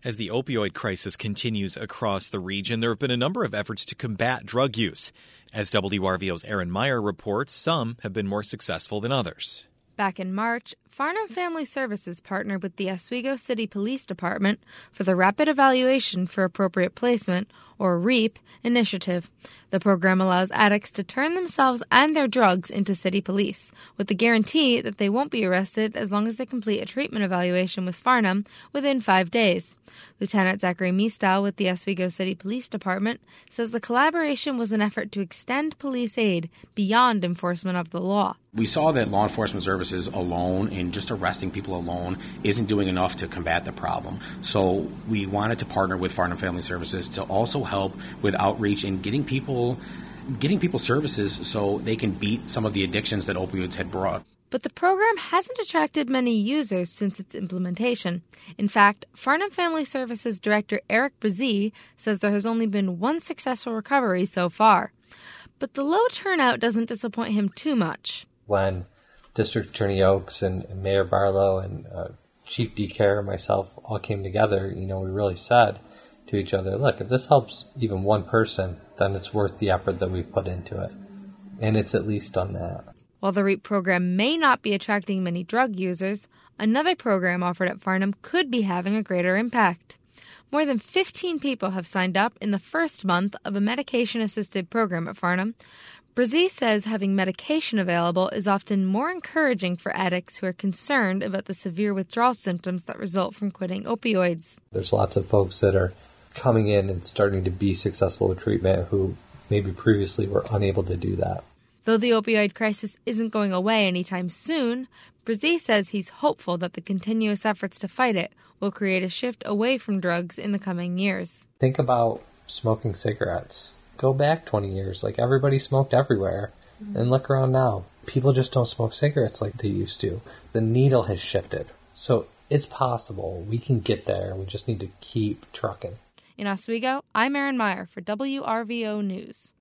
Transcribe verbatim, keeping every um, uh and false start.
As the opioid crisis continues across the region, there have been a number of efforts to combat drug use. As W R V O's Erin Meyer reports, some have been more successful than others. Back in March, Farnham Family Services partnered with the Oswego City Police Department for the Rapid Evaluation for Appropriate Placement, or REAP, initiative. The program allows addicts to turn themselves and their drugs into city police, with the guarantee that they won't be arrested as long as they complete a treatment evaluation with Farnham within five days. Lieutenant Zachary Meestow with the Oswego City Police Department says the collaboration was an effort to extend police aid beyond enforcement of the law. We saw that law enforcement services alone and just arresting people alone isn't doing enough to combat the problem. So we wanted to partner with Farnham Family Services to also help with outreach and getting people getting people services so they can beat some of the addictions that opioids had brought. But the program hasn't attracted many users since its implementation. In fact, Farnham Family Services Director Eric Brzee says there has only been one successful recovery so far. But the low turnout doesn't disappoint him too much. When District Attorney Oakes and, and Mayor Barlow and uh, Chief DeCare and myself all came together, you know, we really said to each other, look, if this helps even one person, then it's worth the effort that we put into it. And it's at least done that. While the REAP program may not be attracting many drug users, another program offered at Farnham could be having a greater impact. More than fifteen people have signed up in the first month of a medication-assisted program at Farnham. Brzee says having medication available is often more encouraging for addicts who are concerned about the severe withdrawal symptoms that result from quitting opioids. There's lots of folks that are coming in and starting to be successful with treatment who maybe previously were unable to do that. Though the opioid crisis isn't going away anytime soon, Brzee says he's hopeful that the continuous efforts to fight it will create a shift away from drugs in the coming years. Think about smoking cigarettes. Go back twenty years, like everybody smoked everywhere. Mm-hmm. And look around now. People just don't smoke cigarettes like they used to. The needle has shifted. So it's possible. We can get there. We just need to keep trucking. In Oswego, I'm Erin Meyer for W R V O News.